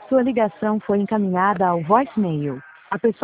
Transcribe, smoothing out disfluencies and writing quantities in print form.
Sua ligação foi encaminhada ao voicemail. A pessoa